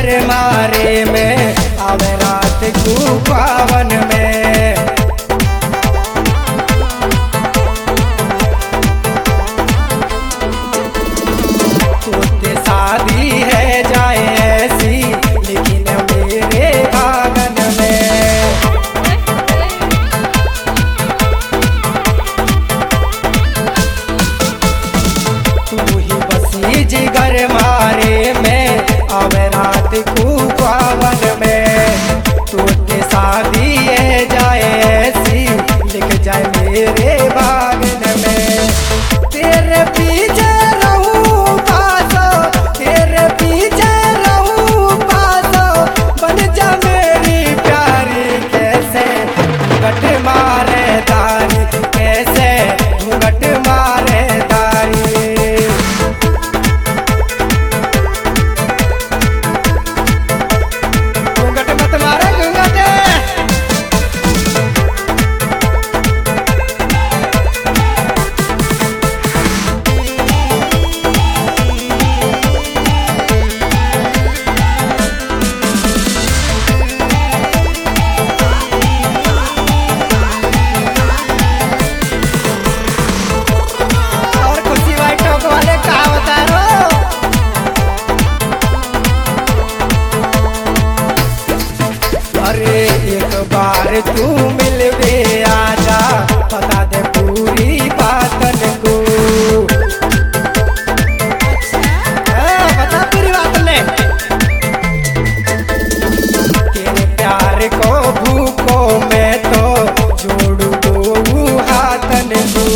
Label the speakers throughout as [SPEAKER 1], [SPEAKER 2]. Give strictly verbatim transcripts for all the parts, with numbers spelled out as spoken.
[SPEAKER 1] जिगर मारे में आवे रात को पावन में। तुझसे शादी है जाए ऐसी लेकिन मेरे आंगन में। तू ही बसी जिगर मारे में आवे रात को पावन में। तुझसे शादी है जाए ऐसी लिख जाए मेरे बागन में। तेरे पीछे रहूं पासो, तेरे पीछे रहूं पासो, बन जा मेरी प्यारी। कैसे घूंघट मारे दारी, कैसे घूंघट मारे दारी। घूंघट मत मारे घूंघट। और खुशी भाई टोक वाले का बता रो। अरे एक बार तू मिलवे आजा, बता दे पूरी बातन को। हाँ, बता पूरी बात ले। तेरे प्यार को भूखो मैं तो जोड़ दो हाथन को।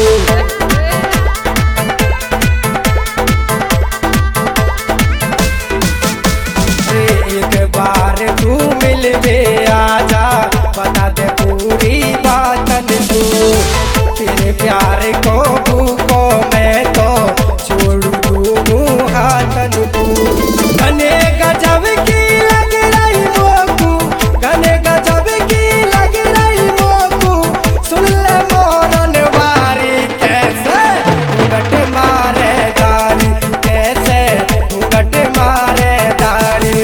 [SPEAKER 1] एक बार तू मिलवे आजा, बता दे पूरी बातन तू। तेरे प्यार को भूखो मैं तो छोड़ दूँ हाथन तू। घने गजब की लग रही मोकू, घने गजब की लग रही मोकू, सुन ले मोरन वारी। कैसे घूंघट मारे दारी, कैसे घूंघट मारे दारी।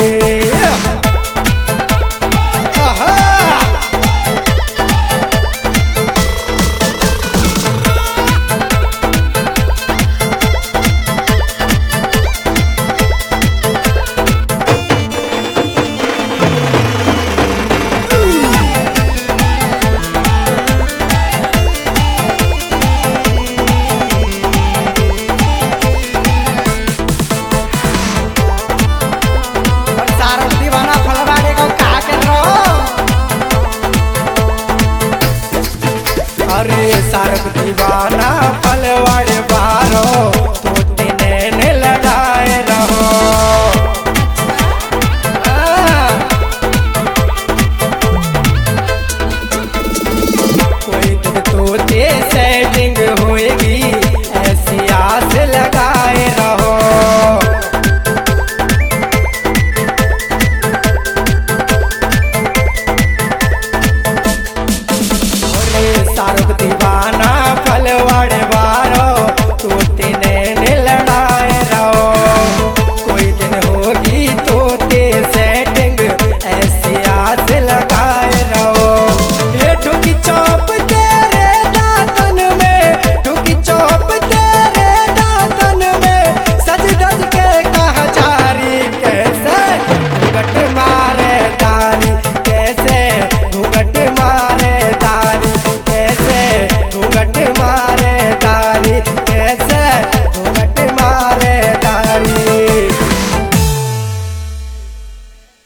[SPEAKER 1] सारक दीवाना फलवाड़े को का कर रहो। अरे सारक दीवाना